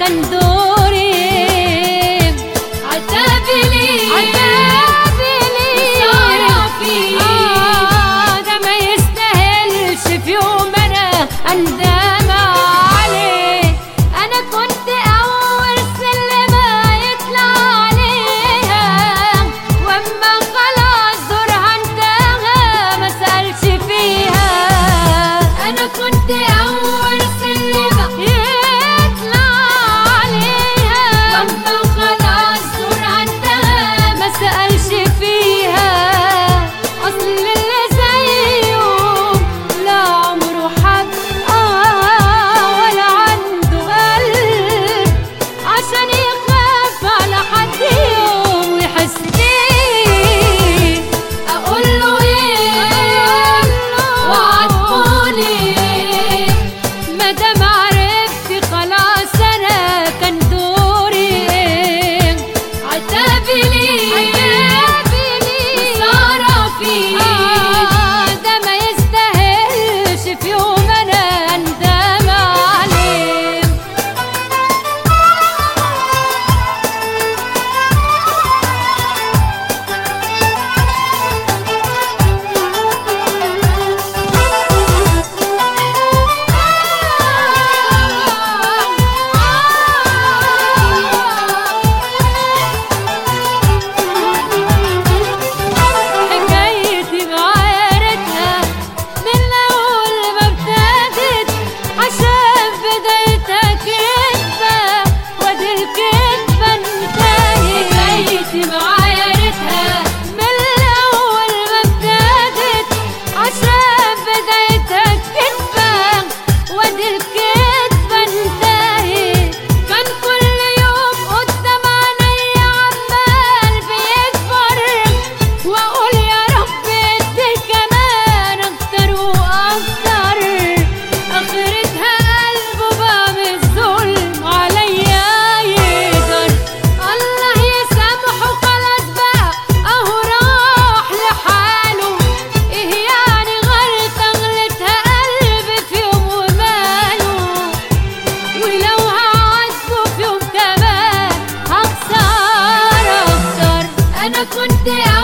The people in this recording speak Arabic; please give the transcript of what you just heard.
كان دوري. عتابي ليه صار فيه ده ما يستاهلش في يوم انا اندم عليه. انا كنت اول سلمة يطلع عليها، واما خلاص دورها انتهى ما سألش فيها. انا كنت اول سلمة يطلع عليها، واما خلاص دورها انتهى ما سألش فيها. اصل اللي زيه لا عمره حب ولا عنده قلب عشان يخاف على حد يوم ويحس بيه. اقوله ايه وعاتبوني مادام عرفتي خلاص انا كان دوري. عتابي ليه صار فيه ده ما يستاهلش في يوم انا اندم عليه. حكايتي بعارتها من أول ما ابتدت، عشان بدايتها كدبة وادي الكدبة انتهت. حكايتي بعارتها من أول ما ابتدت، عشان بدايتها كدبة وادي الكدبة انتهت. كان كل يوم قدام عينيا عمال بيكبر، واقول يا رب ادي كمان اكتر واكتر. اخرتها قلبه بقى من الظلم عليا يقدر. الله يسامحه خلاص بقى اهو راح لحاله. ايه يعني غلطة غلطها قلبي في يوم وماله، ولو هعاتبه في يوم كمان هخسر اكتر. انا كنت